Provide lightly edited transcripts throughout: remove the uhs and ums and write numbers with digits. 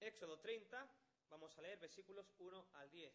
Éxodo 30, vamos a leer versículos 1 al 10.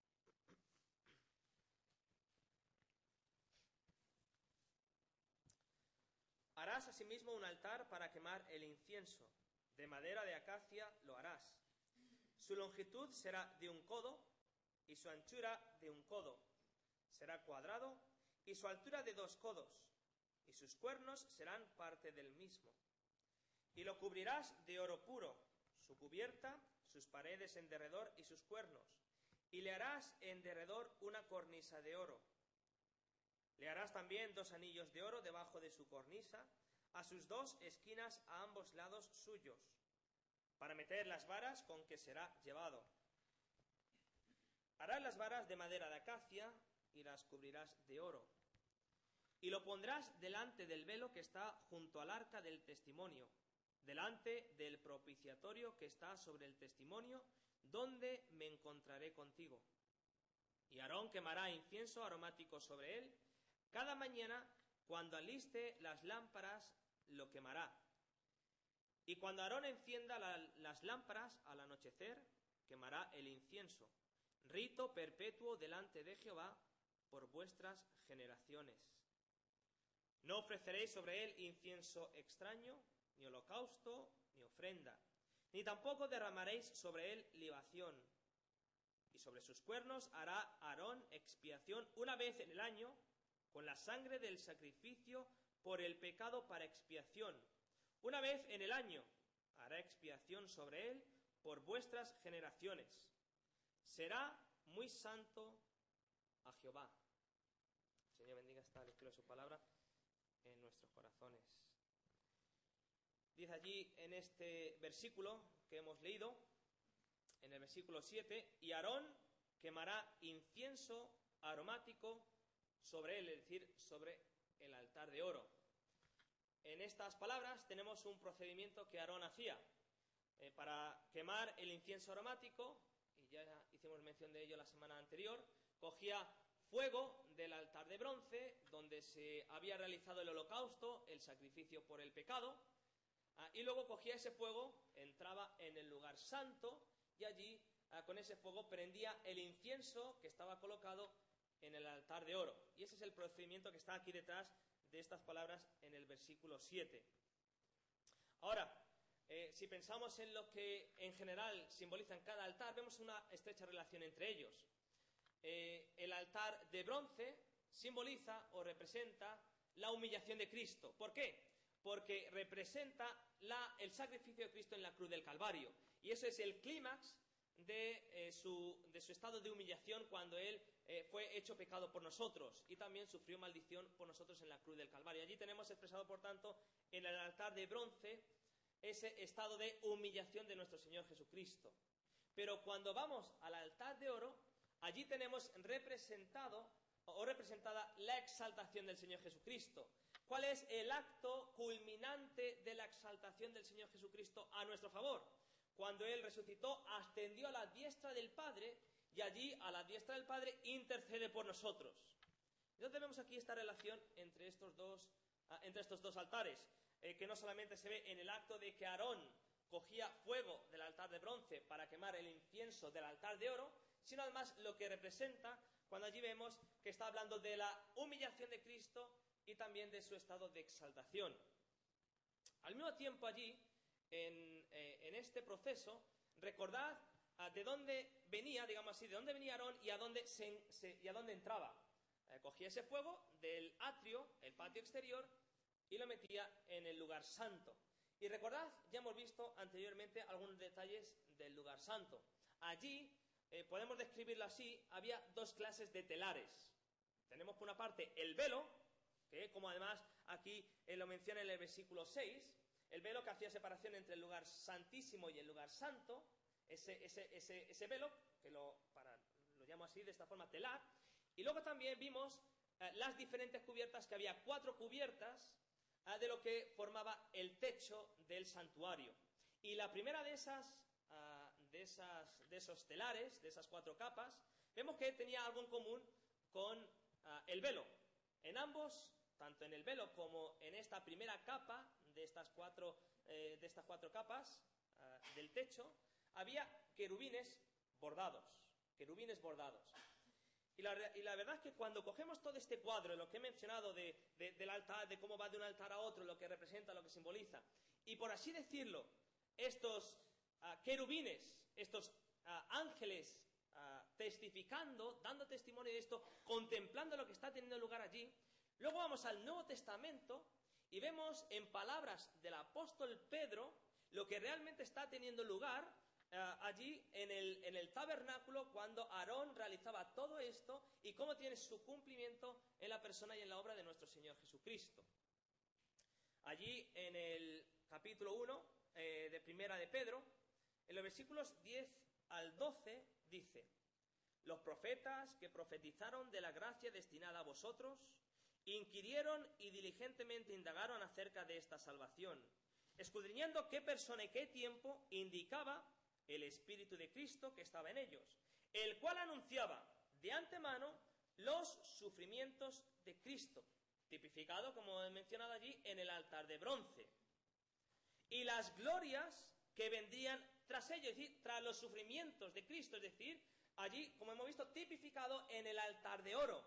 Harás asimismo un altar para quemar el incienso. De madera de acacia lo harás. Su longitud será de 1 codo y su anchura de 1 codo. Será cuadrado y su altura de 2 codos. Y sus cuernos serán parte del mismo. Y lo cubrirás de oro puro, su cubierta, sus paredes en derredor y sus cuernos. Y le harás en derredor una cornisa de oro. Le harás también 2 anillos de oro debajo de su cornisa, a sus 2 esquinas a ambos lados suyos, para meter las varas con que será llevado. Harás las varas de madera de acacia y las cubrirás de oro. Y lo pondrás delante del velo que está junto al arca del testimonio, delante del propiciatorio que está sobre el testimonio, donde me encontraré contigo. Y Aarón quemará incienso aromático sobre él. Cada mañana, cuando aliste las lámparas, lo quemará. Y cuando Aarón encienda las lámparas al anochecer, quemará el incienso. Rito perpetuo delante de Jehová por vuestras generaciones. No ofreceréis sobre él incienso extraño, ni holocausto, ni ofrenda, ni tampoco derramaréis sobre él libación. Y sobre sus cuernos hará Aarón expiación una vez en el año, con la sangre del sacrificio por el pecado para expiación. Una vez en el año hará expiación sobre él por vuestras generaciones. Será muy santo a Jehová. El Señor bendiga esta lectura de su palabra en nuestros corazones. Dice allí en este versículo que hemos leído, en el versículo 7, y Aarón quemará incienso aromático sobre él, es decir, sobre el altar de oro. En estas palabras tenemos un procedimiento que Aarón hacía para quemar el incienso aromático, y ya hicimos mención de ello la semana anterior. Cogía fuego del altar de bronce, donde se había realizado el holocausto, el sacrificio por el pecado, y luego cogía ese fuego, entraba en el lugar santo, y allí con ese fuego prendía el incienso que estaba colocado en el altar de oro. Y ese es el procedimiento que está aquí detrás de estas palabras en el versículo 7. Ahora, si pensamos en lo que en general simbolizan cada altar, vemos una estrecha relación entre ellos. El altar de bronce simboliza o representa la humillación de Cristo. ¿Por qué? Porque representa el sacrificio de Cristo en la cruz del Calvario. Y eso es el clímax de su estado de humillación cuando Él fue hecho pecado por nosotros y también sufrió maldición por nosotros en la cruz del Calvario. Allí tenemos expresado, por tanto, en el altar de bronce ese estado de humillación de nuestro Señor Jesucristo. Pero cuando vamos al altar de oro, allí tenemos representado o representada la exaltación del Señor Jesucristo. ¿Cuál es el acto culminante de la exaltación del Señor Jesucristo a nuestro favor? Cuando Él resucitó, ascendió a la diestra del Padre y allí, a la diestra del Padre, intercede por nosotros. Entonces vemos aquí esta relación entre estos dos altares, que no solamente se ve en el acto de que Aarón cogía fuego del altar de bronce para quemar el incienso del altar de oro, sino además lo que representa cuando allí vemos que está hablando de la humillación de Cristo y también de su estado de exaltación. Al mismo tiempo allí, en este proceso, recordad de dónde venía, digamos así, de dónde venía Aarón y a dónde entraba. Cogía ese fuego del atrio, el patio exterior, y lo metía en el lugar santo. Y recordad, ya hemos visto anteriormente algunos detalles del lugar santo. Allí, podemos describirlo así, había 2 clases de telares. Tenemos por una parte el velo, que como además aquí lo menciona en el versículo 6, el velo que hacía separación entre el lugar santísimo y el lugar santo, ese velo, que lo llamo así, de esta forma, telar. Y luego también vimos las diferentes cubiertas, que había 4 cubiertas de lo que formaba el techo del santuario. Y la primera de esos telares, de esas 4 capas, vemos que tenía algo en común con el velo. En ambos, tanto en el velo como en esta primera capa de estas cuatro capas del techo, había querubines bordados, Y la verdad es que cuando cogemos todo este cuadro, lo que he mencionado del altar, de cómo va de un altar a otro, lo que representa, lo que simboliza, y por así decirlo, estos querubines, estos ángeles testificando, dando testimonio de esto, contemplando lo que está teniendo lugar allí, luego vamos al Nuevo Testamento y vemos en palabras del apóstol Pedro lo que realmente está teniendo lugar allí en el tabernáculo cuando Aarón realizaba todo esto y cómo tiene su cumplimiento en la persona y en la obra de nuestro Señor Jesucristo. Allí en el capítulo 1 de Primera de Pedro, en los versículos 10 al 12 dice: los profetas que profetizaron de la gracia destinada a vosotros, inquirieron y diligentemente indagaron acerca de esta salvación, escudriñando qué persona y qué tiempo indicaba el Espíritu de Cristo que estaba en ellos, el cual anunciaba de antemano los sufrimientos de Cristo, tipificado, como he mencionado allí, en el altar de bronce, y las glorias que vendrían tras ello, es decir, tras los sufrimientos de Cristo, es decir, allí, como hemos visto, tipificado en el altar de oro.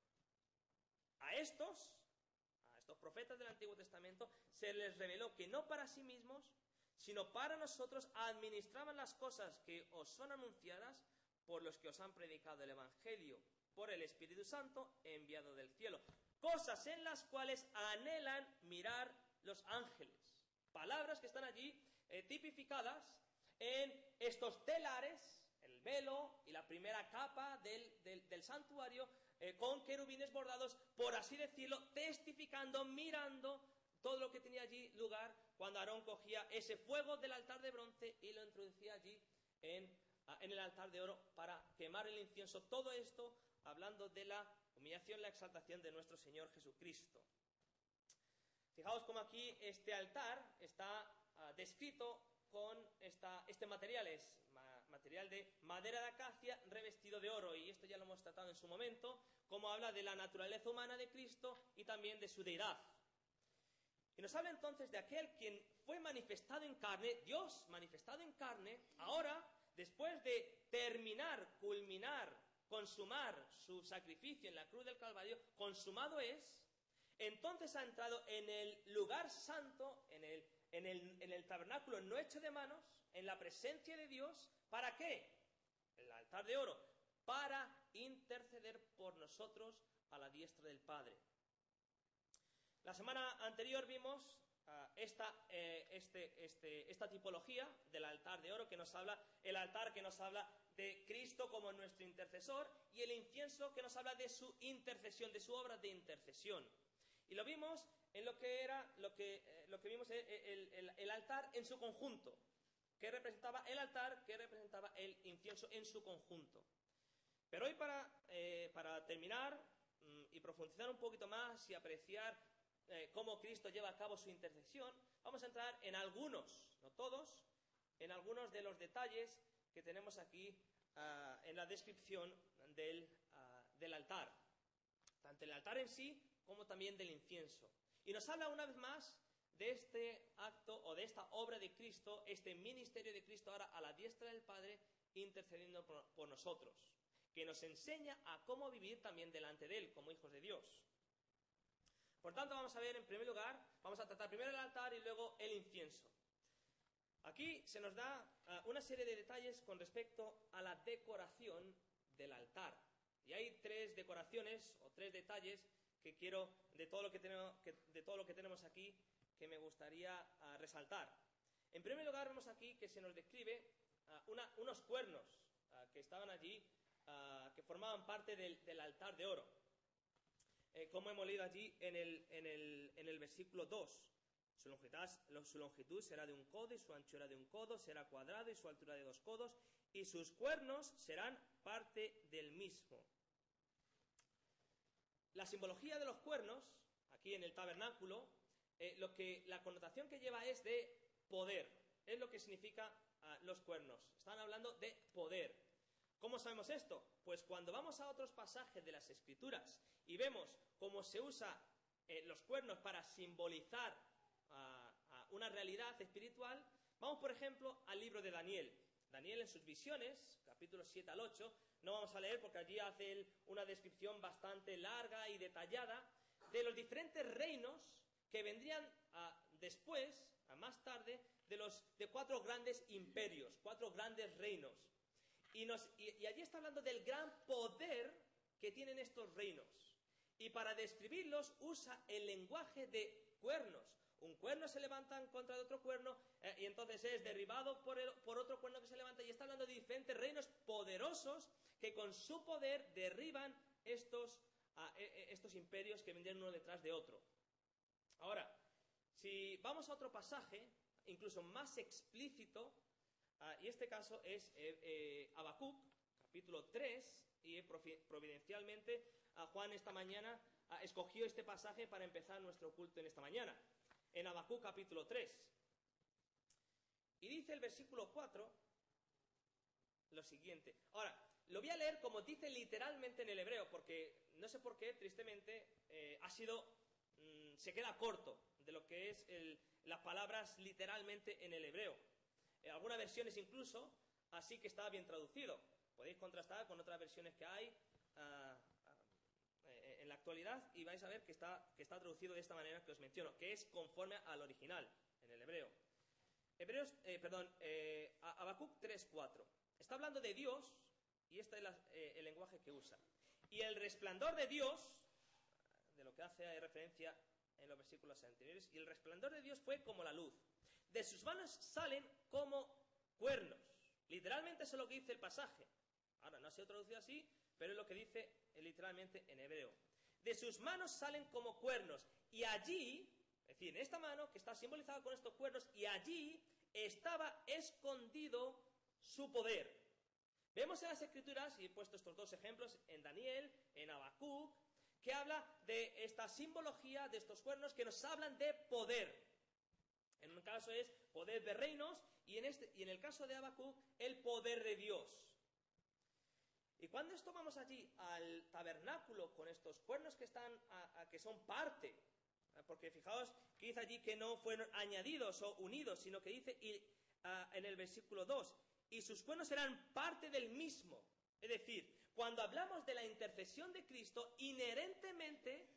A estos profetas del Antiguo Testamento se les reveló que no para sí mismos, sino para nosotros administraban las cosas que os son anunciadas por los que os han predicado el Evangelio, por el Espíritu Santo enviado del cielo, cosas en las cuales anhelan mirar los ángeles. Palabras que están allí tipificadas en estos telares, el velo y la primera capa del santuario, con querubines bordados, por así decirlo, testificando, mirando todo lo que tenía allí lugar cuando Aarón cogía ese fuego del altar de bronce y lo introducía allí en el altar de oro para quemar el incienso. Todo esto hablando de la humillación y la exaltación de nuestro Señor Jesucristo. Fijaos cómo aquí este altar está descrito con este material, es material de madera de acacia revestido de oro, y esto ya lo hemos tratado en su momento, como habla de la naturaleza humana de Cristo y también de su deidad. Y nos habla entonces de aquel quien fue manifestado en carne, Dios manifestado en carne, ahora, después de terminar, culminar, consumar su sacrificio en la cruz del Calvario, consumado es, entonces ha entrado en el lugar santo, en el tabernáculo no hecho de manos, en la presencia de Dios. ¿Para qué? El altar de oro, para interceder por nosotros a la diestra del Padre. La semana anterior vimos esta tipología del altar de oro, que nos habla, el altar que nos habla de Cristo como nuestro intercesor, y el incienso que nos habla de su intercesión, de su obra de intercesión. Y lo vimos en lo que vimos el altar en su conjunto, que representaba el altar, que representaba el incienso en su conjunto. Pero hoy para terminar y profundizar un poquito más y apreciar cómo Cristo lleva a cabo su intercesión, vamos a entrar en algunos, no todos, en algunos de los detalles que tenemos aquí en la descripción del altar, tanto el altar en sí como también del incienso. Y nos habla una vez más de este acto o de esta obra de Cristo, este ministerio de Cristo ahora a la diestra del Padre, intercediendo por nosotros, que nos enseña a cómo vivir también delante de Él como hijos de Dios. Por tanto, vamos a ver en primer lugar, vamos a tratar primero el altar y luego el incienso. Aquí se nos da una serie de detalles con respecto a la decoración del altar. Y hay tres decoraciones o tres detalles que quiero, de todo lo que tenemos aquí, que me gustaría resaltar. En primer lugar, vemos aquí que se nos describe unos cuernos que estaban allí, que formaban parte del altar de oro. Como hemos leído allí en el versículo 2. Su longitud será de 1 codo y su anchura de 1 codo, será cuadrado y su altura de 2 codos, y sus cuernos serán parte del mismo. La simbología de los cuernos, aquí en el tabernáculo, la connotación que lleva es de poder. Es lo que significa los cuernos. Están hablando de poder. ¿Cómo sabemos esto? Pues cuando vamos a otros pasajes de las Escrituras y vemos cómo se usa los cuernos para simbolizar una realidad espiritual, vamos por ejemplo al libro de Daniel. Daniel en sus visiones, capítulos 7 al 8, no vamos a leer porque allí hace él una descripción bastante larga y detallada de los diferentes reinos que vendrían después, más tarde, de 4 grandes imperios, 4 grandes reinos. Y allí está hablando del gran poder que tienen estos reinos. Y para describirlos usa el lenguaje de cuernos. Un cuerno se levanta en contra de otro cuerno y entonces es derribado por otro cuerno que se levanta, y está hablando de diferentes reinos poderosos que con su poder derriban estos imperios que vendrían uno detrás de otro. Ahora, si vamos a otro pasaje, incluso más explícito, y este caso es Habacuc, capítulo 3, y providencialmente Juan esta mañana escogió este pasaje para empezar nuestro culto en esta mañana, en Habacuc capítulo 3. Y dice el versículo 4 lo siguiente. Ahora, lo voy a leer como dice literalmente en el hebreo, porque no sé por qué, tristemente, se queda corto de lo que es las palabras literalmente en el hebreo. Algunas versiones incluso, así que está bien traducido. Podéis contrastar con otras versiones que hay en la actualidad y vais a ver que está traducido de esta manera que os menciono, que es conforme al original, en el hebreo. Habacuc 3:4. Está hablando de Dios, y este es el lenguaje que usa. Y el resplandor de Dios, de lo que hace referencia en los versículos anteriores, y el resplandor de Dios fue como la luz. De sus manos salen como cuernos. Literalmente eso es lo que dice el pasaje. Ahora, no ha sido traducido así, pero es lo que dice literalmente en hebreo. De sus manos salen como cuernos, y allí, es decir, en esta mano que está simbolizada con estos cuernos, y allí estaba escondido su poder. Vemos en las Escrituras, y he puesto estos 2 ejemplos, en Daniel, en Habacuc, que habla de esta simbología de estos cuernos que nos hablan de poder. En un caso es poder de reinos, y en el caso de Habacuc, el poder de Dios. Y cuando esto vamos allí al tabernáculo con estos cuernos que son parte, porque fijaos que dice allí que no fueron añadidos o unidos, sino que dice en el versículo 2, y sus cuernos eran parte del mismo. Es decir, cuando hablamos de la intercesión de Cristo, inherentemente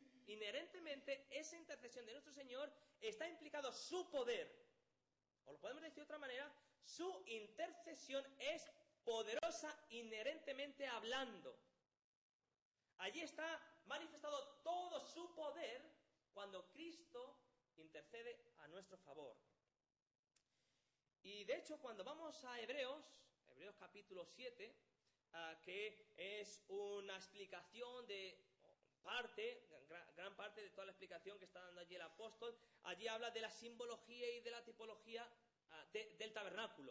esa intercesión de nuestro Señor está implicado su poder. O lo podemos decir de otra manera, su intercesión es poderosa inherentemente hablando. Allí está manifestado todo su poder cuando Cristo intercede a nuestro favor. Y de hecho, cuando vamos a Hebreos capítulo 7, que es una explicación de gran parte de toda la explicación que está dando allí el apóstol, allí habla de la simbología y de la tipología del tabernáculo.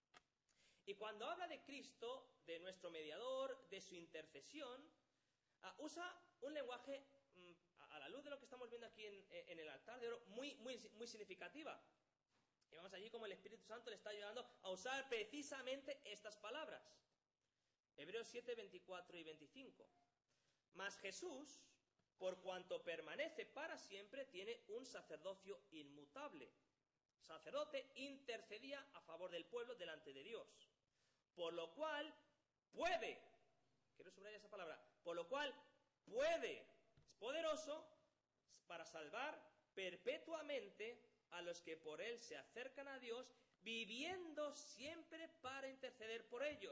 Y cuando habla de Cristo, de nuestro mediador, de su intercesión, usa un lenguaje, a la luz de lo que estamos viendo aquí en el altar de oro, muy, muy, muy significativa. Y vamos allí como el Espíritu Santo le está ayudando a usar precisamente estas palabras. Hebreos 7, 24 y 25. Mas Jesús, por cuanto permanece para siempre, tiene un sacerdocio inmutable. Sacerdote intercedía a favor del pueblo delante de Dios. Por lo cual puede, quiero subrayar esa palabra, por lo cual puede, es poderoso para salvar perpetuamente a los que por él se acercan a Dios, viviendo siempre para interceder por ellos.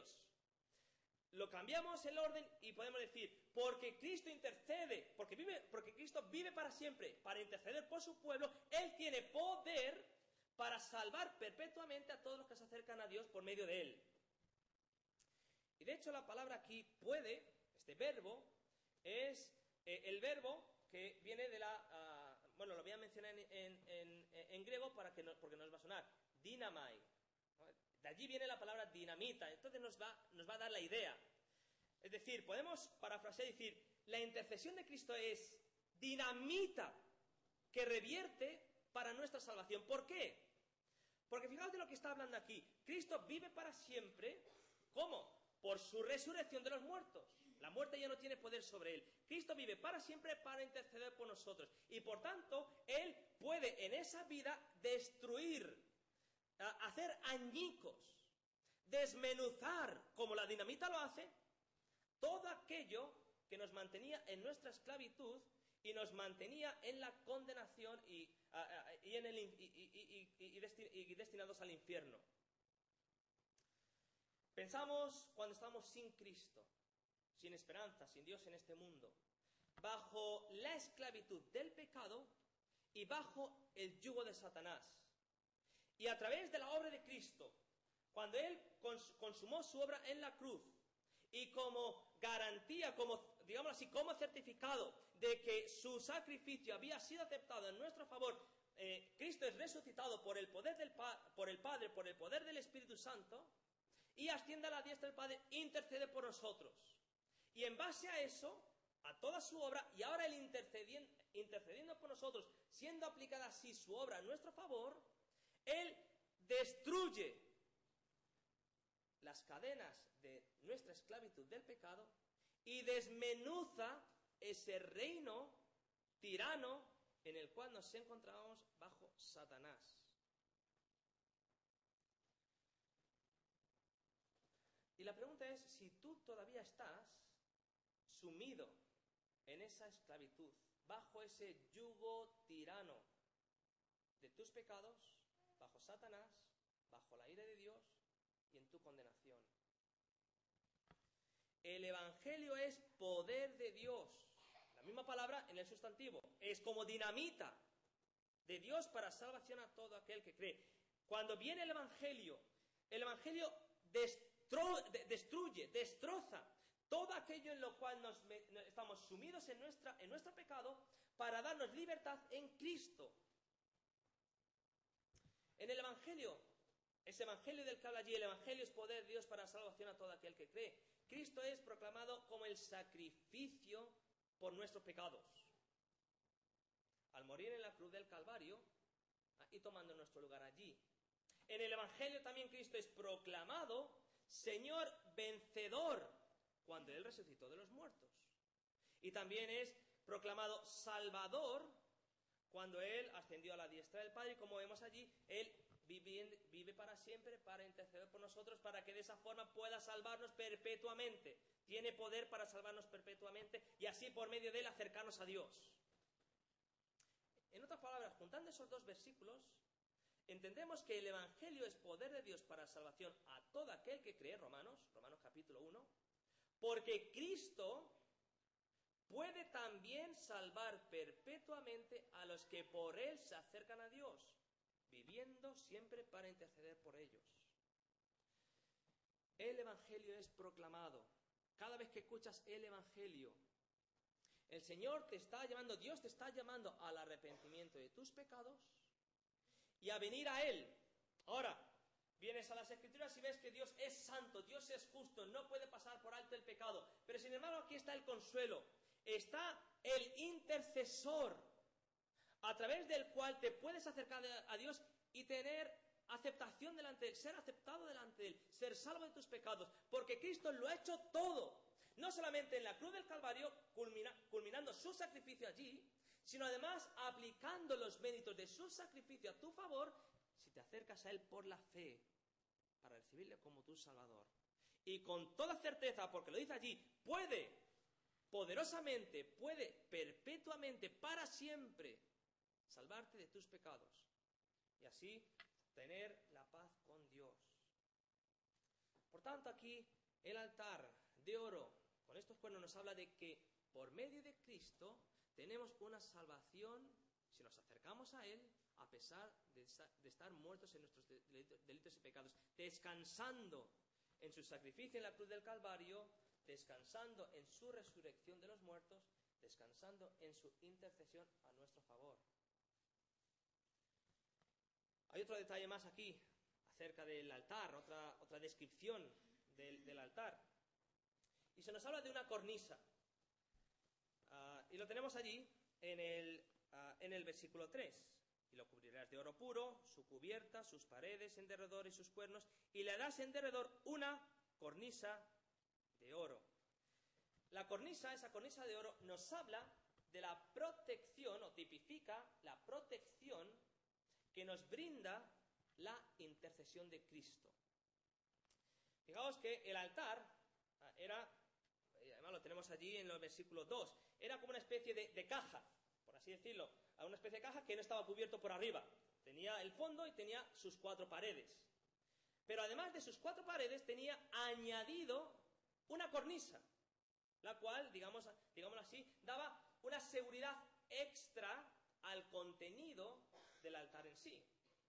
Lo cambiamos el orden y podemos decir, porque Cristo intercede, porque Cristo vive para siempre, para interceder por su pueblo, él tiene poder para salvar perpetuamente a todos los que se acercan a Dios por medio de él. Y de hecho la palabra aquí, puede, este verbo, es el verbo que viene de lo voy a mencionar en griego porque nos va a sonar, dinamai. De allí viene la palabra dinamita, entonces nos va a dar la idea. Es decir, podemos parafrasear y decir, la intercesión de Cristo es dinamita que revierte para nuestra salvación. ¿Por qué? Porque fijaos de lo que está hablando aquí. Cristo vive para siempre, ¿cómo? Por su resurrección de los muertos. La muerte ya no tiene poder sobre él. Cristo vive para siempre para interceder por nosotros. Y por tanto, él puede en esa vida destruir, hacer añicos, desmenuzar, como la dinamita lo hace, todo aquello que nos mantenía en nuestra esclavitud y nos mantenía en la condenación y destinados al infierno. Pensamos cuando estamos sin Cristo, sin esperanza, sin Dios en este mundo, bajo la esclavitud del pecado y bajo el yugo de Satanás. Y a través de la obra de Cristo, cuando Él consumó su obra en la cruz, y como garantía, como, digamos así, como certificado de que su sacrificio había sido aceptado en nuestro favor, Cristo es resucitado por el poder por el Padre, por el poder del Espíritu Santo, y asciende a la diestra del Padre, intercede por nosotros. Y en base a eso, a toda su obra, y ahora Él intercediendo por nosotros, siendo aplicada así su obra a nuestro favor, Él destruye las cadenas de nuestra esclavitud del pecado y desmenuza ese reino tirano en el cual nos encontrábamos bajo Satanás. Y la pregunta es si tú todavía estás sumido en esa esclavitud, bajo ese yugo tirano de tus pecados, bajo Satanás, bajo la ira de Dios y en tu condenación. El Evangelio es poder de Dios. La misma palabra en el sustantivo. Es como dinamita de Dios para salvación a todo aquel que cree. Cuando viene el Evangelio destruye, destroza todo aquello en lo cual estamos sumidos en nuestro pecado para darnos libertad en Cristo. En el Evangelio, ese Evangelio del que habla allí, el Evangelio es poder de Dios para salvación a todo aquel que cree. Cristo es proclamado como el sacrificio por nuestros pecados. Al morir en la cruz del Calvario y tomando nuestro lugar allí. En el Evangelio también Cristo es proclamado Señor vencedor cuando Él resucitó de los muertos. Y también es proclamado Salvador cuando Él ascendió a la diestra del Padre. Y como vemos allí, Él vive para siempre para interceder por nosotros, para que de esa forma pueda salvarnos perpetuamente. Tiene poder para salvarnos perpetuamente y así por medio de Él acercarnos a Dios. En otras palabras, juntando esos dos versículos, entendemos que el Evangelio es poder de Dios para salvación a todo aquel que cree, Romanos capítulo 1, porque Cristo puede también salvar perpetuamente a los que por Él se acercan a Dios, viviendo siempre para interceder por ellos. El Evangelio es proclamado. Cada vez que escuchas el Evangelio, el Señor te está llamando, Dios te está llamando al arrepentimiento de tus pecados y a venir a Él. Ahora, vienes a las Escrituras y ves que Dios es santo, Dios es justo, no puede pasar por alto el pecado. Pero sin embargo aquí está el consuelo, está el intercesor, a través del cual te puedes acercar a Dios y tener aceptación delante de Él, ser aceptado delante de Él, ser salvo de tus pecados, porque Cristo lo ha hecho todo. No solamente en la cruz del Calvario, culminando su sacrificio allí, sino además aplicando los méritos de su sacrificio a tu favor, si te acercas a Él por la fe, para recibirle como tu Salvador. Y con toda certeza, porque lo dice allí, puede, poderosamente, puede, perpetuamente, para siempre, salvarte de tus pecados. Y así tener la paz con Dios. Por tanto, aquí el altar de oro con estos cuernos nos habla de que por medio de Cristo tenemos una salvación si nos acercamos a Él, a pesar de estar muertos en nuestros delitos y pecados, descansando en su sacrificio en la cruz del Calvario, descansando en su resurrección de los muertos, descansando en su intercesión a nuestro favor. Hay otro detalle más aquí acerca del altar, otra descripción del altar. Y se nos habla de una cornisa. Y lo tenemos allí en el versículo 3. Y lo cubrirás de oro puro, su cubierta, sus paredes en derredor y sus cuernos, y le harás en derredor una cornisa de oro. La cornisa, esa cornisa de oro, nos habla de la protección, o tipifica la protección que nos brinda la intercesión de Cristo. Fijaos que el altar era, además lo tenemos allí en los versículos 2, era como una especie de caja, por así decirlo, una especie de caja que no estaba cubierto por arriba. Tenía el fondo y tenía sus 4 paredes. Pero además de sus 4 paredes tenía añadido una cornisa, la cual, digámoslo así, daba una seguridad extra al contenido del altar en sí.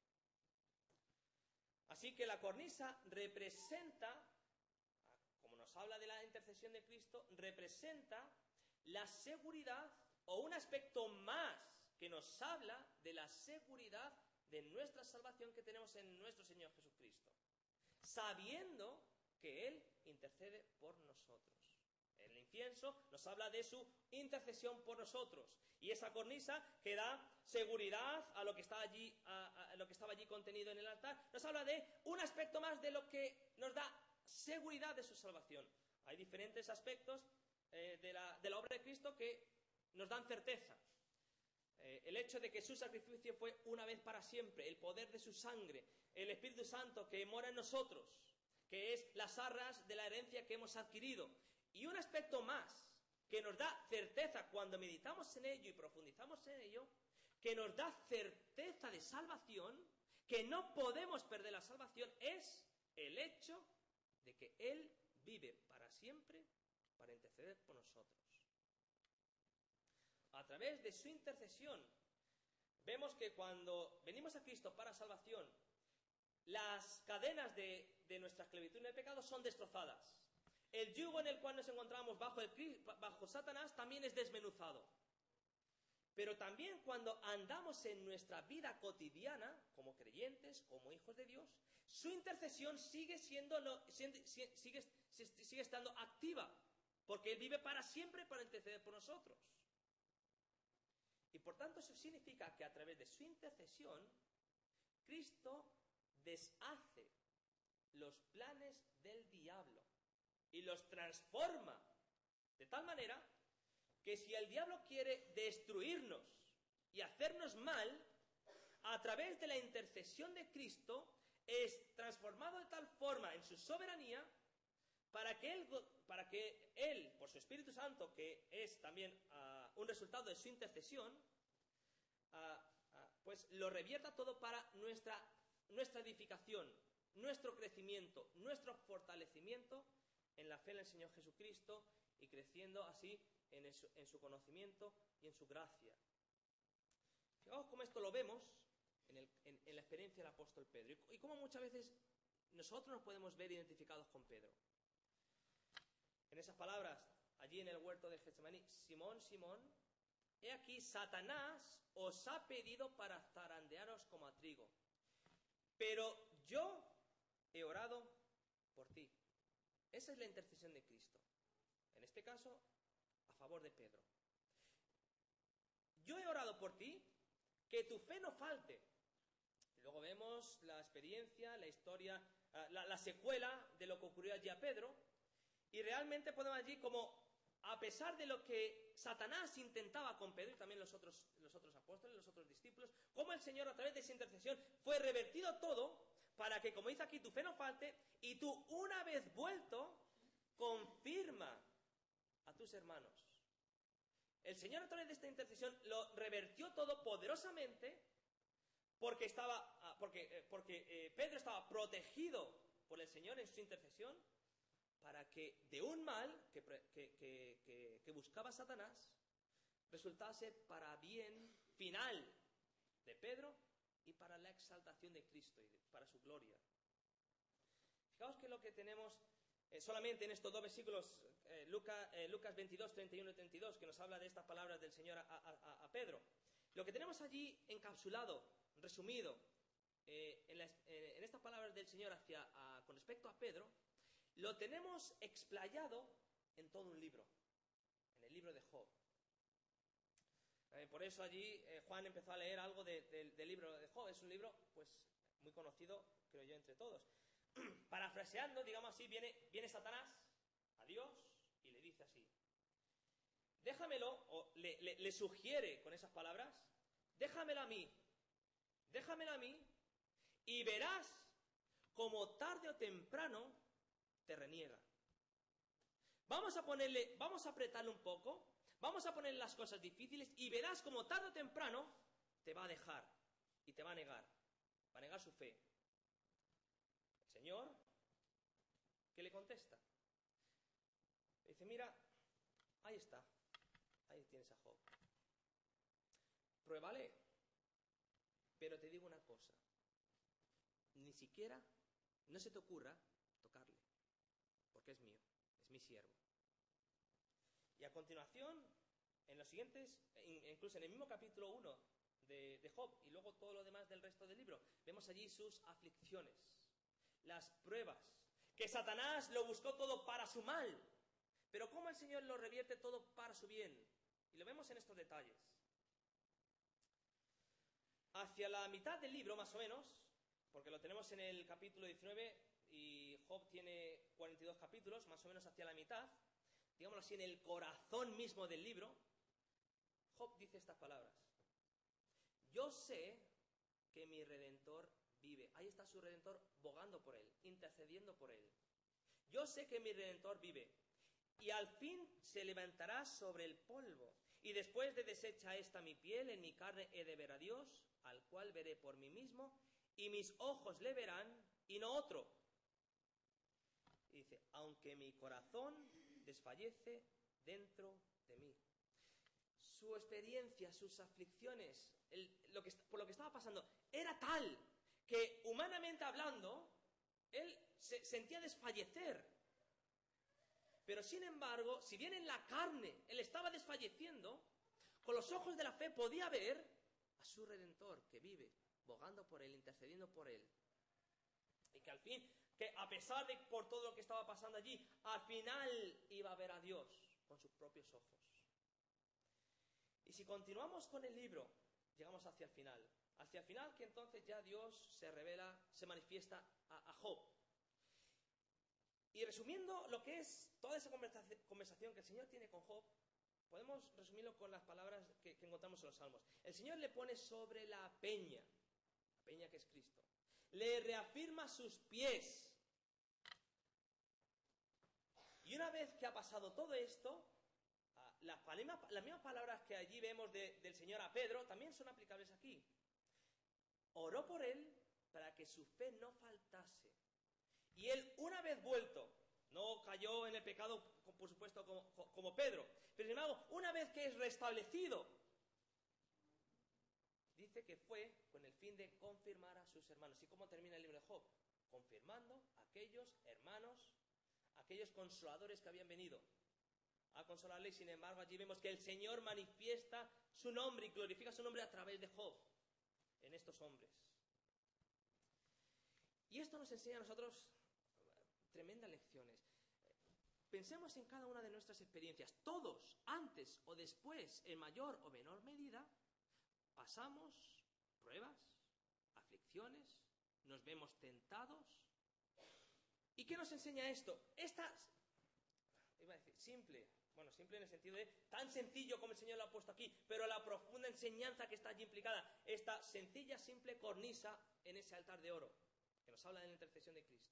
Así que la cornisa representa, como nos habla de la intercesión de Cristo, representa la seguridad o un aspecto más que nos habla de la seguridad de nuestra salvación que tenemos en nuestro Señor Jesucristo, sabiendo que Él intercede por nosotros. El incienso nos habla de su intercesión por nosotros, y esa cornisa que da seguridad a lo que está allí, a lo que estaba allí contenido en el altar, nos habla de un aspecto más de lo que nos da seguridad de su salvación. Hay diferentes aspectos de la obra de Cristo que nos dan certeza. El hecho de que su sacrificio fue una vez para siempre, el poder de su sangre, el Espíritu Santo que mora en nosotros, que es las arras de la herencia que hemos adquirido. Y un aspecto más que nos da certeza cuando meditamos en ello y profundizamos en ello, que nos da certeza de salvación, que no podemos perder la salvación, es el hecho de que Él vive para siempre para interceder por nosotros. A través de su intercesión, vemos que cuando venimos a Cristo para salvación, las cadenas de nuestra esclavitud en el pecado son destrozadas. El yugo en el cual nos encontramos bajo Satanás también es desmenuzado. Pero también cuando andamos en nuestra vida cotidiana, como creyentes, como hijos de Dios, su intercesión sigue estando activa, porque Él vive para siempre para interceder por nosotros. Y por tanto eso significa que a través de su intercesión, Cristo deshace los planes del diablo y los transforma de tal manera que si el diablo quiere destruirnos y hacernos mal, a través de la intercesión de Cristo es transformado de tal forma en su soberanía para que Él, por su Espíritu Santo, que es también un resultado de su intercesión, pues lo revierta todo para nuestra edificación, nuestro crecimiento, nuestro fortalecimiento en la fe en el Señor Jesucristo y creciendo así en su conocimiento y en su gracia. Fijaos cómo esto lo vemos en la experiencia del apóstol Pedro y cómo muchas veces nosotros nos podemos ver identificados con Pedro. En esas palabras, allí en el huerto de Getsemaní, Simón, Simón, he aquí Satanás os ha pedido para zarandearos como a trigo, pero yo he orado por ti. Esa es la intercesión de Cristo. En este caso, a favor de Pedro. Yo he orado por ti, que tu fe no falte. Y luego vemos la experiencia, la historia, la secuela de lo que ocurrió allí a Pedro. Y realmente podemos allí como, a pesar de lo que Satanás intentaba con Pedro y también los otros apóstoles, los otros discípulos, como el Señor a través de esa intercesión fue revertido todo para que, como dice aquí, tu fe no falte y tú, una vez vuelto, confirma a tus hermanos. El Señor a través de esta intercesión lo revertió todo poderosamente porque Pedro estaba protegido por el Señor en su intercesión para que de un mal que buscaba Satanás resultase para bien final de Pedro y para la exaltación de Cristo y para su gloria. Fijaos que lo que tenemos solamente en estos 2 versículos, Lucas 22, 31 y 32, que nos habla de estas palabras del Señor a Pedro. Lo que tenemos allí encapsulado, resumido, en estas palabras del Señor con respecto a Pedro, lo tenemos explayado en todo un libro, en el libro de Job. Por eso allí Juan empezó a leer algo del libro de Job. Es un libro pues muy conocido, creo yo, entre todos. Parafraseando, digamos así, viene Satanás a Dios y le dice así: déjamelo, o le sugiere con esas palabras, déjamelo a mí, y verás como tarde o temprano te reniega. Vamos a apretarle un poco, vamos a ponerle las cosas difíciles y verás como tarde o temprano te va a dejar y te va a negar su fe. El Señor, ¿qué le contesta? Dice, mira, ahí está, ahí tienes a Job. Pruébale, pero te digo una cosa, ni siquiera, no se te ocurra tocarle, porque es mío, es mi siervo. Y a continuación, en los siguientes, incluso en el mismo capítulo 1 de Job, y luego todo lo demás del resto del libro, vemos allí sus aflicciones, las pruebas, que Satanás lo buscó todo para su mal, pero cómo el Señor lo revierte todo para su bien. Y lo vemos en estos detalles. Hacia la mitad del libro, más o menos, porque lo tenemos en el capítulo 19 y Job tiene 42 capítulos, más o menos hacia la mitad, digámoslo así, en el corazón mismo del libro, Job dice estas palabras. Yo sé que mi Redentor vive. Ahí está su Redentor bogando por él, intercediendo por él. Yo sé que mi Redentor vive. Y al fin se levantará sobre el polvo. Y después de deshecha esta mi piel, en mi carne he de ver a Dios, al cual veré por mí mismo, y mis ojos le verán, y no otro. Y dice, aunque mi corazón desfallece dentro de mí. Su experiencia, sus aflicciones, por lo que estaba pasando, era tal que, humanamente hablando, él se sentía desfallecer. Pero sin embargo, si bien en la carne él estaba desfalleciendo, con los ojos de la fe podía ver a su Redentor que vive, bogando por él, intercediendo por él. Y que al fin, que a pesar de por todo lo que estaba pasando allí, al final iba a ver a Dios con sus propios ojos. Y si continuamos con el libro, llegamos hacia el final. Hacia el final que entonces ya Dios se revela, se manifiesta a Job. Y resumiendo lo que es toda esa conversación que el Señor tiene con Job, podemos resumirlo con las palabras que encontramos en los Salmos. El Señor le pone sobre la peña que es Cristo. Le reafirma sus pies. Y una vez que ha pasado todo esto, las mismas palabras que allí vemos del Señor a Pedro también son aplicables aquí. Oró por él para que su fe no faltase. Y él, una vez vuelto, no cayó en el pecado, por supuesto, como Pedro, pero sin embargo, una vez que es restablecido, dice que fue con el fin de confirmar a sus hermanos. ¿Y cómo termina el libro de Job? Confirmando a aquellos hermanos, aquellos consoladores que habían venido a consolarle, y sin embargo allí vemos que el Señor manifiesta su nombre y glorifica su nombre a través de Job en estos hombres. Y esto nos enseña a nosotros tremendas lecciones. Pensemos en cada una de nuestras experiencias. Todos, antes o después, en mayor o menor medida, pasamos pruebas, aflicciones, nos vemos tentados. ¿Y qué nos enseña esto? Iba a decir, simple en el sentido de tan sencillo como el Señor lo ha puesto aquí, pero la profunda enseñanza que está allí implicada, esta sencilla, simple cornisa en ese altar de oro, que nos habla de la intercesión de Cristo.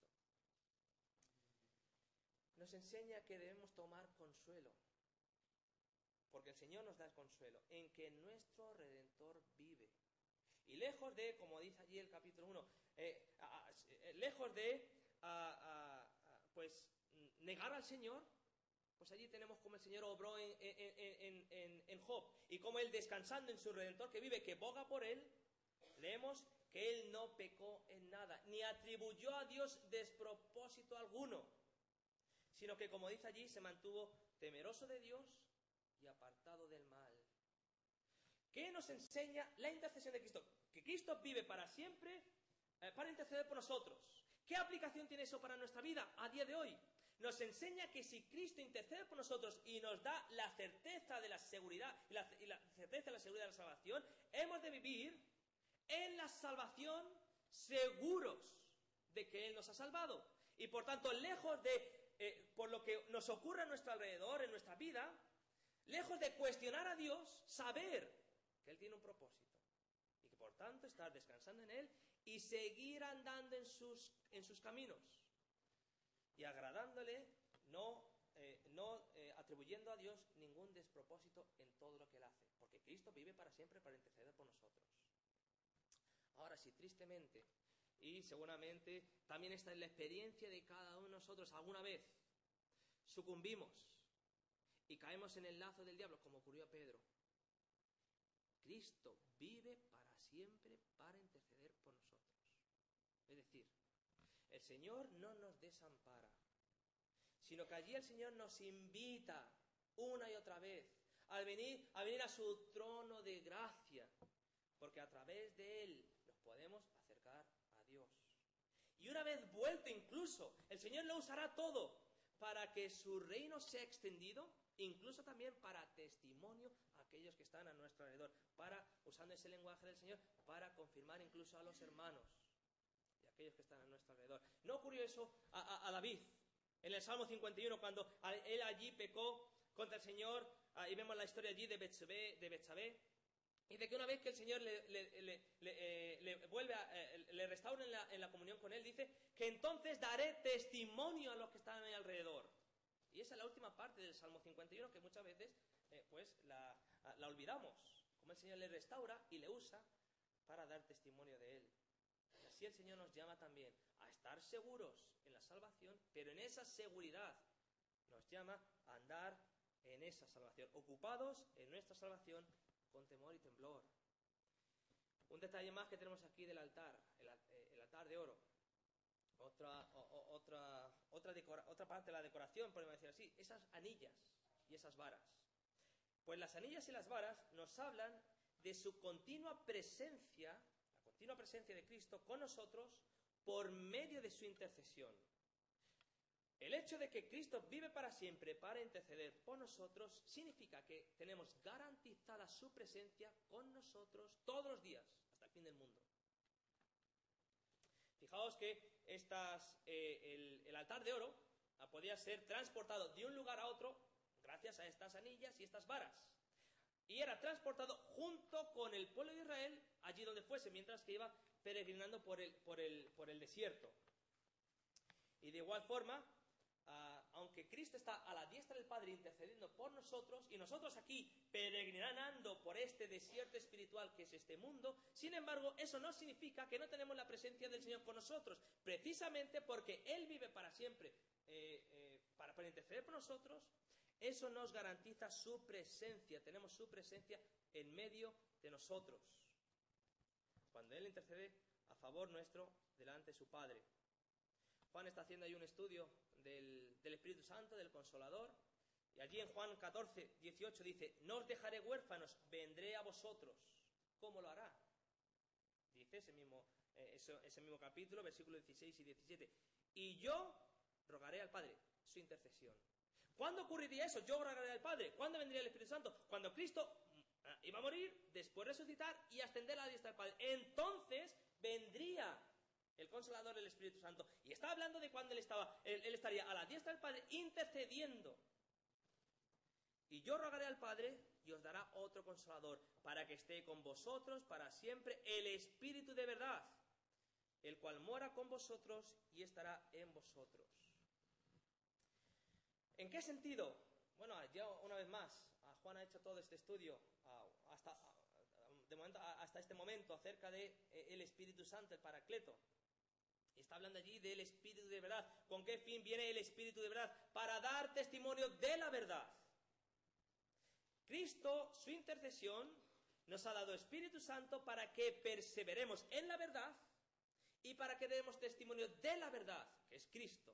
Nos enseña que debemos tomar consuelo, porque el Señor nos da el consuelo, en que nuestro Redentor vive. Y lejos de, como dice allí el capítulo 1, lejos de pues negar al Señor, pues allí tenemos como el Señor obró en Job, y como él, descansando en su Redentor que vive, que boga por él, leemos que él no pecó en nada, ni atribuyó a Dios despropósito alguno, sino que, como dice allí, se mantuvo temeroso de Dios y apartado del mal. ¿Qué nos enseña la intercesión de Cristo? Que Cristo vive para siempre para interceder por nosotros. ¿Qué aplicación tiene eso para nuestra vida a día de hoy? Nos enseña que si Cristo intercede por nosotros y nos da la certeza de la seguridad y la certeza de la seguridad de la salvación, hemos de vivir en la salvación seguros de que Él nos ha salvado. Y por tanto, lejos de, por lo que nos ocurre a nuestro alrededor, en nuestra vida, lejos de cuestionar a Dios, saber que Él tiene un propósito. Y que por tanto estar descansando en Él y seguir andando en sus caminos. y agradándole, no atribuyendo a Dios ningún despropósito en todo lo que Él hace, porque Cristo vive para siempre para interceder por nosotros. Ahora, si tristemente, y seguramente también está en la experiencia de cada uno de nosotros, alguna vez sucumbimos y caemos en el lazo del diablo, como ocurrió a Pedro, Cristo vive para siempre para interceder por nosotros. Es decir, el Señor no nos desampara, sino que allí el Señor nos invita una y otra vez a venir a su trono de gracia, porque a través de Él nos podemos acercar a Dios. Y una vez vuelto incluso, el Señor lo usará todo para que su reino sea extendido, incluso también para testimonio a aquellos que están a nuestro alrededor, usando ese lenguaje del Señor, para confirmar incluso a los hermanos y a aquellos que están a nuestro alrededor. ¿No ocurrió eso a David? En el Salmo 51, cuando él allí pecó contra el Señor, y vemos la historia allí de Betsabé, y de que una vez que el Señor le restaura en la comunión con Él, dice que entonces daré testimonio a los que están a mi alrededor. Y esa es la última parte del Salmo 51 que muchas veces la olvidamos. Como el Señor le restaura y le usa para dar testimonio de Él. Y así el Señor nos llama también a estar seguros en la salvación, pero en esa seguridad nos llama a andar en esa salvación, ocupados en nuestra salvación con temor y temblor. Un detalle más que tenemos aquí del altar, el altar de oro. Otra parte de la decoración, podemos decir así, esas anillas y esas varas. Pues las anillas y las varas nos hablan de su continua presencia, la continua presencia de Cristo con nosotros por medio de su intercesión. El hecho de que Cristo vive para siempre para interceder por nosotros significa que tenemos garantizada su presencia con nosotros todos los días, hasta el fin del mundo. Fijaos que el altar de oro podía ser transportado de un lugar a otro gracias a estas anillas y estas varas. Y era transportado junto con el pueblo de Israel allí donde fuese, mientras que iba peregrinando por el desierto. Y de igual forma, aunque Cristo está a la diestra del Padre intercediendo por nosotros, y nosotros aquí peregrinando por este desierto espiritual que es este mundo, sin embargo, eso no significa que no tenemos la presencia del Señor con nosotros, precisamente porque Él vive para siempre, para interceder por nosotros. Eso nos garantiza su presencia, tenemos su presencia en medio de nosotros, cuando Él intercede a favor nuestro delante de su Padre. Juan está haciendo ahí un estudio del Espíritu Santo, del Consolador, y allí en Juan 14, 18 dice: no os dejaré huérfanos, vendré a vosotros. ¿Cómo lo hará? Dice ese mismo capítulo, versículos 16 y 17. Y yo rogaré al Padre, su intercesión. ¿Cuándo ocurriría eso? Yo rogaré al Padre. ¿Cuándo vendría el Espíritu Santo? Cuando Cristo iba a morir, después resucitar y ascender a la diestra del Padre. Entonces vendría el Consolador, el Espíritu Santo. Y está hablando de cuando él estaría a la diestra del Padre intercediendo. Y yo rogaré al Padre y os dará otro Consolador, para que esté con vosotros para siempre, el Espíritu de verdad, el cual mora con vosotros y estará en vosotros. ¿En qué sentido? Bueno, ya una vez más, Juan ha hecho todo este estudio hasta este momento acerca de el Espíritu Santo, el Paracleto. Y está hablando allí del Espíritu de verdad. ¿Con qué fin viene el Espíritu de verdad? Para dar testimonio de la verdad. Cristo, su intercesión, nos ha dado Espíritu Santo para que perseveremos en la verdad y para que demos testimonio de la verdad, que es Cristo.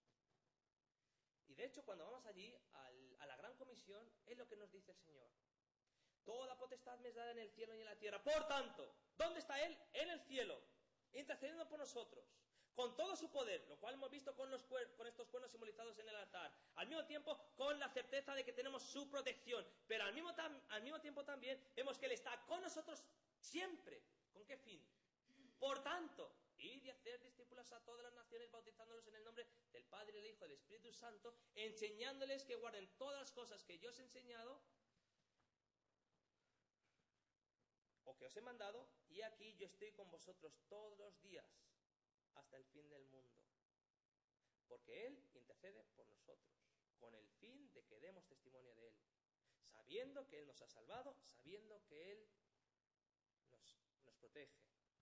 Y de hecho, cuando vamos allí a la Gran Comisión, es lo que nos dice el Señor. Toda potestad me es dada en el cielo y en la tierra. Por tanto, ¿dónde está Él? En el cielo, intercediendo por nosotros, con todo su poder, lo cual hemos visto con estos cuernos simbolizados en el altar. Al mismo tiempo, con la certeza de que tenemos su protección. Pero al mismo tiempo también vemos que Él está con nosotros siempre. ¿Con qué fin? Por tanto, id y hacer discípulos a todas las naciones, bautizándolos en el nombre del Padre, del Hijo y del Espíritu Santo, enseñándoles que guarden todas las cosas que yo os he enseñado o que os he mandado, y aquí yo estoy con vosotros todos los días hasta el fin del mundo. Porque porque Él intercede por nosotros, con el fin de que demos testimonio de Él, sabiendo que Él nos ha salvado, sabiendo que Él nos protege.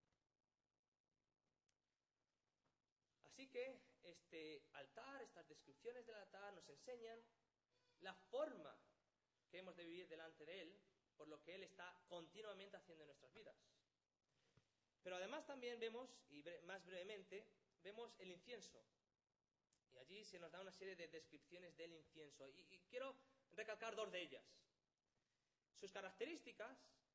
Así que este altar, estas descripciones del altar nos enseñan la forma que hemos de vivir delante de Él, por lo que Él está continuamente haciendo en nuestras vidas. Pero además también vemos, y más brevemente, vemos el incienso. Y allí se nos da una serie de descripciones del incienso. Y quiero recalcar dos de ellas. Sus características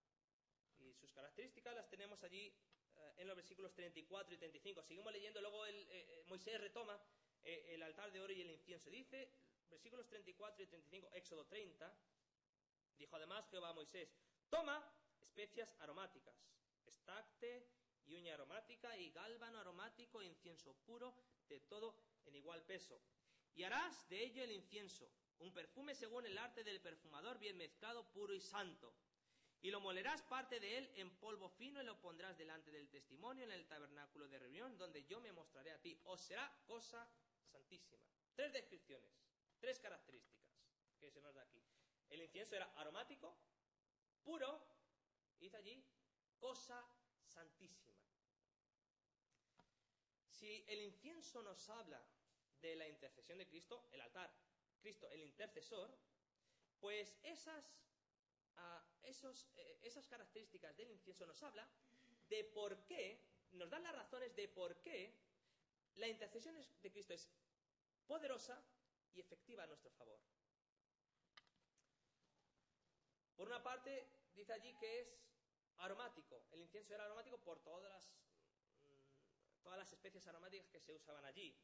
las tenemos allí en los versículos 34 y 35. Seguimos leyendo, luego Moisés retoma el altar de oro y el incienso. Dice, versículos 34 y 35, Éxodo 30, dijo además Jehová a Moisés, toma especias aromáticas, estacte y uña aromática y gálbano aromático e incienso puro, de todo en igual peso. Y harás de ello el incienso, un perfume según el arte del perfumador, bien mezclado, puro y santo. Y lo molerás parte de él en polvo fino y lo pondrás delante del testimonio en el tabernáculo de reunión, donde yo me mostraré a ti. Os será cosa santísima. 3 descripciones, 3 características que se nos da aquí. El incienso era aromático, puro, y dice allí, cosa santísima. Si el incienso nos habla de la intercesión de Cristo, el altar, Cristo, el intercesor, pues esas características del incienso nos habla de por qué, nos dan las razones de por qué la intercesión de Cristo es poderosa y efectiva a nuestro favor. Por una parte, dice allí que es aromático. El incienso era aromático por todas las especies aromáticas que se usaban allí.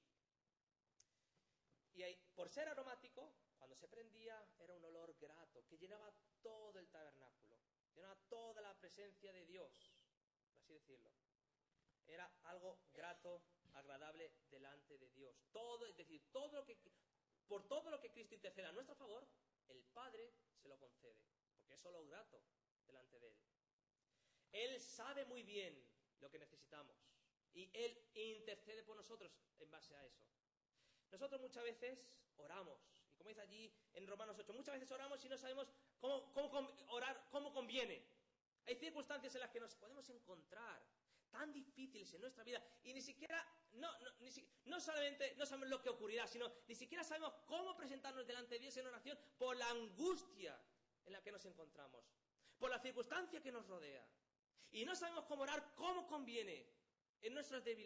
Y por ser aromático, cuando se prendía, era un olor grato, que llenaba todo el tabernáculo, llenaba toda la presencia de Dios, por así decirlo. Era algo grato, agradable delante de Dios. Es decir, por todo lo que Cristo intercede a nuestro favor, el Padre se lo concede, porque es olor grato delante de Él. Él sabe muy bien lo que necesitamos y Él intercede por nosotros en base a eso. Nosotros muchas veces oramos, y como dice allí en Romanos 8, muchas veces oramos y no sabemos cómo orar, cómo conviene. Hay circunstancias en las que nos podemos encontrar tan difíciles en nuestra vida y ni siquiera, no solamente no sabemos lo que ocurrirá, sino ni siquiera sabemos cómo presentarnos delante de Dios en oración por la angustia en la que nos encontramos, por la circunstancia que nos rodea. Y no sabemos cómo orar, cómo conviene en nuestras debilidades.